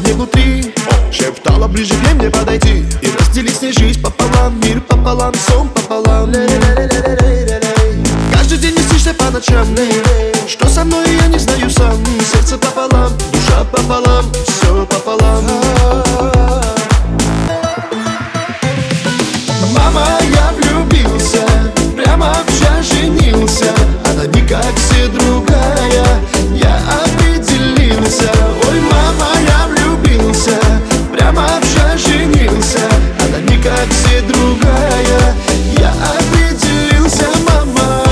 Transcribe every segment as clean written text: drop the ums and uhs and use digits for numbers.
мне внутри, шептала ближе к мне подойти и разделить с ней жизнь пополам, мир пополам, сон пополам. Каждый день не спишься по ночам, что со мной я не знаю сам. Сердце пополам, душа пополам, все пополам. Мама, я влюбился, прямо вчера женился. Она не как все другая, я определился. Ой, мама, я влюбился, прямо вчера женился. Она не как все другая, я определился, мама.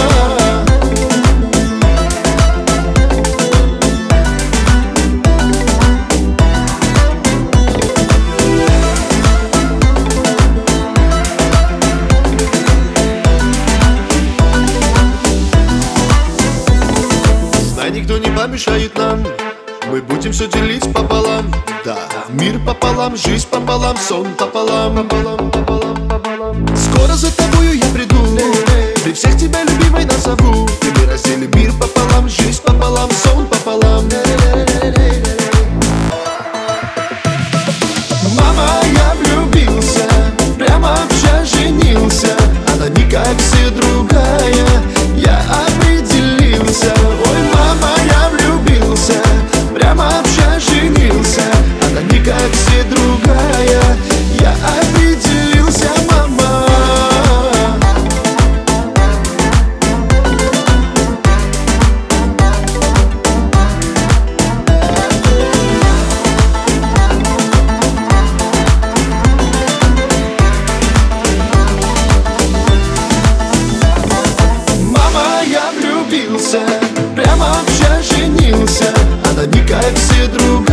Никто не помешает нам, мы будем все делить пополам. Да, мир пополам, жизнь пополам, сон пополам. Скоро за тобою я приду, при всех тебя любимой назову. И мы разделим мир пополам, жизнь пополам, сон пополам. Мама, я влюбился, прямо вчера женился. Она не как все другая, я определился. Ой, мама, я влюбился, прямо вчера женился. Она не как все другая, я определился, мама. Прямо вчера женился. Она не как все другие.